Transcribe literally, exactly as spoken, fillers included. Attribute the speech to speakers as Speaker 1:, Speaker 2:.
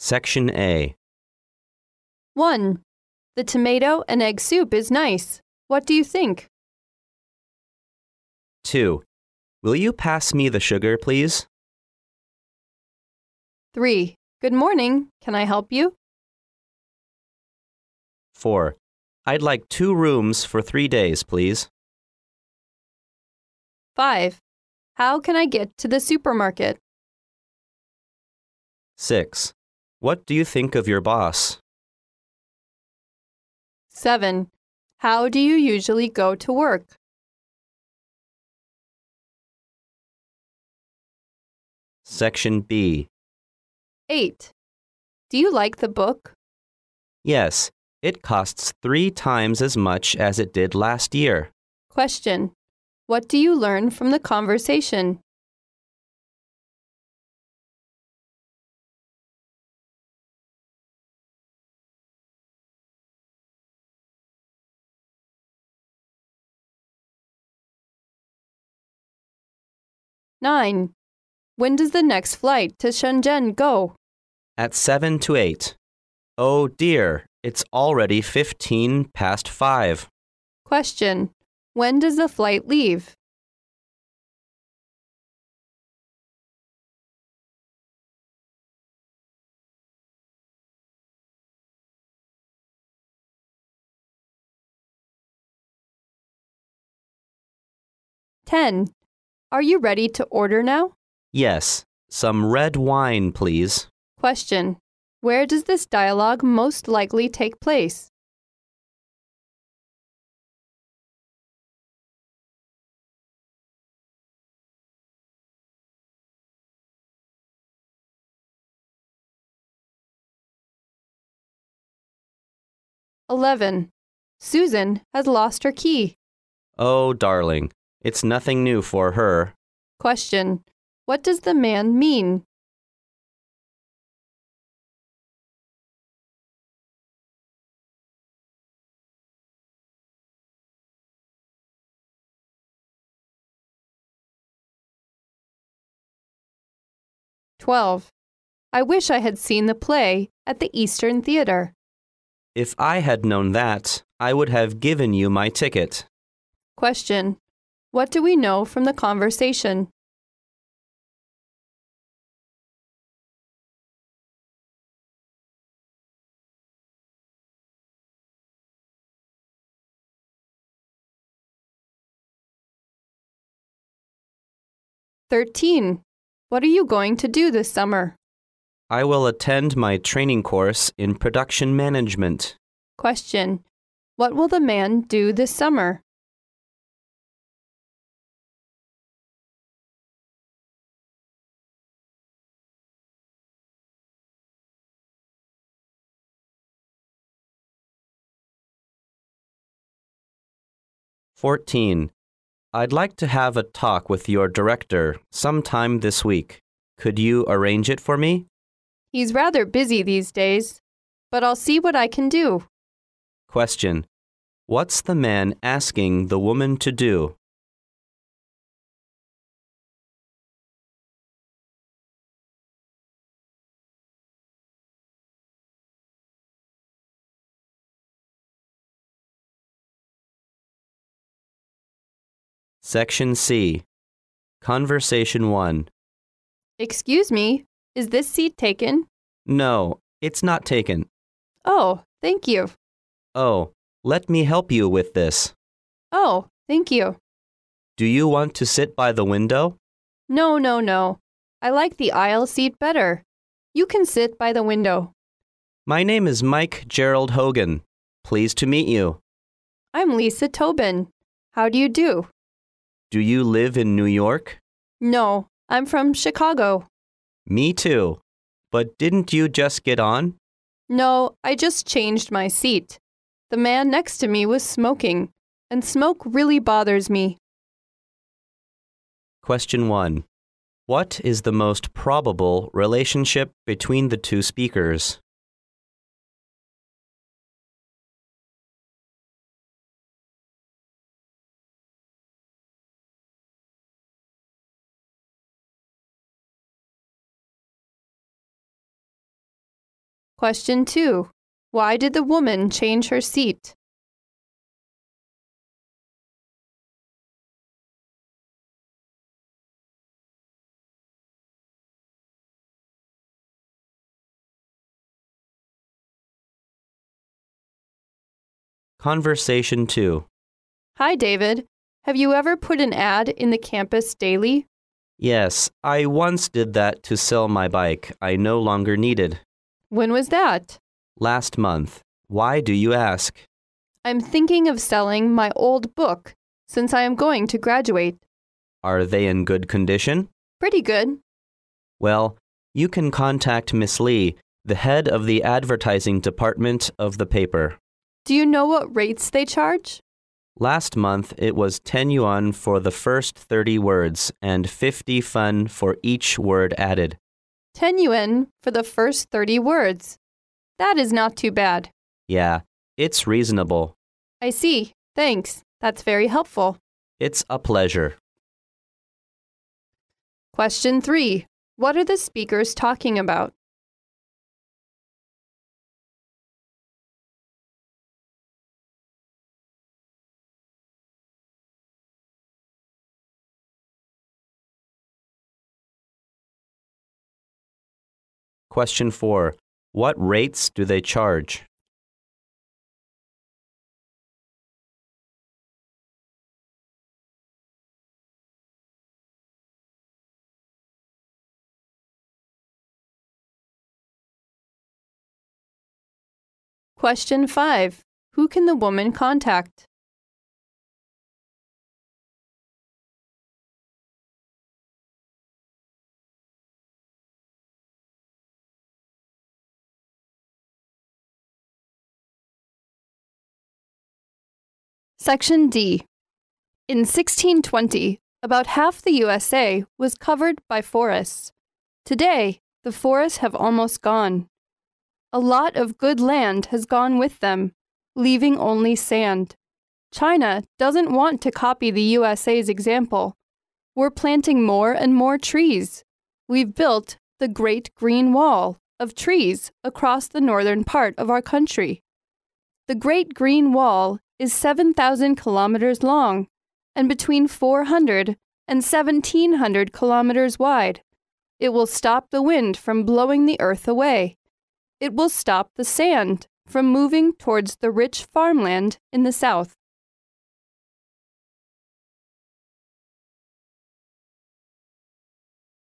Speaker 1: Section A.
Speaker 2: one. The tomato and egg soup is nice. What do you think?
Speaker 1: two. Will you pass me the sugar, please?
Speaker 2: three. Good morning. Can I help you?
Speaker 1: four. I'd like two rooms for three days, please.
Speaker 2: five. How can I get to the supermarket?
Speaker 1: six. What do you think of your boss?
Speaker 2: seven. How do you usually go to work?
Speaker 1: Section B.
Speaker 2: eight. Do you like the book?
Speaker 1: Yes, it costs three times as much as it did last year.
Speaker 2: Question. What do you learn from the conversation? nine. When does the next flight to Shenzhen go?
Speaker 1: At seven to eight. Oh dear, it's already fifteen past five.
Speaker 2: Question. When does the flight leave? ten. Are you ready to order now?
Speaker 1: Yes, some red wine, please.
Speaker 2: Question. Where does this dialogue most likely take place? eleven. Susan has lost her key.
Speaker 1: Oh, darling, it's nothing new for her.
Speaker 2: Question. What does the man mean? twelve. I wish I had seen the play at the Eastern Theater.
Speaker 1: If I had known that, I would have given you my ticket.
Speaker 2: Question. What do we know from the conversation? thirteen. What are you going to do this summer?
Speaker 1: I will attend my training course in production management.
Speaker 2: Question. What will the man do this summer?
Speaker 1: fourteen. I'd like to have a talk with your director sometime this week. Could you arrange it for me?
Speaker 2: He's rather busy these days, but I'll see what I can do.
Speaker 1: Question. What's the man asking the woman to do? Section C. Conversation one.
Speaker 2: Excuse me, is this seat taken?
Speaker 1: No, it's not taken.
Speaker 2: Oh, thank you.
Speaker 1: Oh, let me help you with this.
Speaker 2: Oh, thank you.
Speaker 1: Do you want to sit by the window?
Speaker 2: No, no, no. I like the aisle seat better. You can sit by the window.
Speaker 1: My name is Mike Gerald Hogan. Pleased to meet you.
Speaker 2: I'm Lisa Tobin. How do you do?
Speaker 1: Do you live in New York?
Speaker 2: No, I'm from Chicago.
Speaker 1: Me too. But didn't you just get on?
Speaker 2: No, I just changed my seat. The man next to me was smoking, and smoke really bothers me.
Speaker 1: Question one. What is the most probable relationship between the two speakers?
Speaker 2: Question two. Why did the woman change her seat?
Speaker 1: Conversation two.
Speaker 2: Hi, David. Have you ever put an ad in the campus daily?
Speaker 1: Yes, I once did that to sell my bike I no longer needed.
Speaker 2: When was that?
Speaker 1: Last month. Why do you ask?
Speaker 2: I'm thinking of selling my old book since I am going to graduate.
Speaker 1: Are they in good condition?
Speaker 2: Pretty good.
Speaker 1: Well, you can contact Miss Lee, the head of the advertising department of the paper.
Speaker 2: Do you know what rates they charge?
Speaker 1: Last month, it was ten yuan for the first thirty words and fifty fun for each word added.
Speaker 2: ten yuan for the first thirty words. That is not too bad.
Speaker 1: Yeah, it's reasonable.
Speaker 2: I see. Thanks. That's very helpful.
Speaker 1: It's a pleasure.
Speaker 2: Question three. What are the speakers talking about?
Speaker 1: Question four. What rates do they charge?
Speaker 2: Question five. Who can the woman contact? Section D. In sixteen twenty, about half the U S A was covered by forests. Today, the forests have almost gone. A lot of good land has gone with them, leaving only sand. China doesn't want to copy the U S A's example. We're planting more and more trees. We've built the Great Green Wall of trees across the northern part of our country. The Great Green Wall is seven thousand kilometers long and between four hundred and seventeen hundred kilometers wide. It will stop the wind from blowing the earth away. It will stop the sand from moving towards the rich farmland in the south.